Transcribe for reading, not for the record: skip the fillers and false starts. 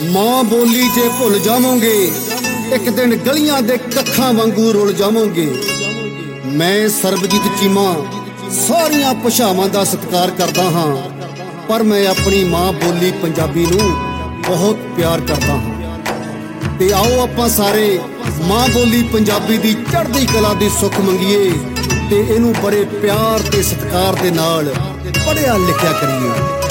ਮਾਂ ਬੋਲੀ ਜੇ ਭੁੱਲ ਜਾਵੋਗੇ ਇੱਕ ਦਿਨ ਗਲੀਆਂ ਦੇ ਕੱਖਾਂ ਵਾਂਗੂ ਰੁਲ ਜਾਵੋਗੇ। ਮੈਂ ਸਰਬਜੀਤ ਚੀਮਾ ਸਾਰੀਆਂ ਭਾਸ਼ਾਵਾਂ ਦਾ ਸਤਿਕਾਰ ਕਰਦਾ ਹਾਂ, ਪਰ ਮੈਂ ਆਪਣੀ ਮਾਂ ਬੋਲੀ ਪੰਜਾਬੀ ਨੂੰ ਬਹੁਤ ਪਿਆਰ ਕਰਦਾ ਹਾਂ। ਤੇ ਆਓ ਆਪਾਂ ਸਾਰੇ ਮਾਂ ਬੋਲੀ ਪੰਜਾਬੀ ਦੀ ਚੜ੍ਹਦੀ ਕਲਾ ਦੀ ਸੁੱਖ ਮੰਗੀਏ ਤੇ ਇਹਨੂੰ ਬੜੇ ਪਿਆਰ ਤੇ ਸਤਿਕਾਰ ਦੇ ਨਾਲ ਪੜ੍ਹਿਆ ਲਿਖਿਆ ਕਰੀਏ।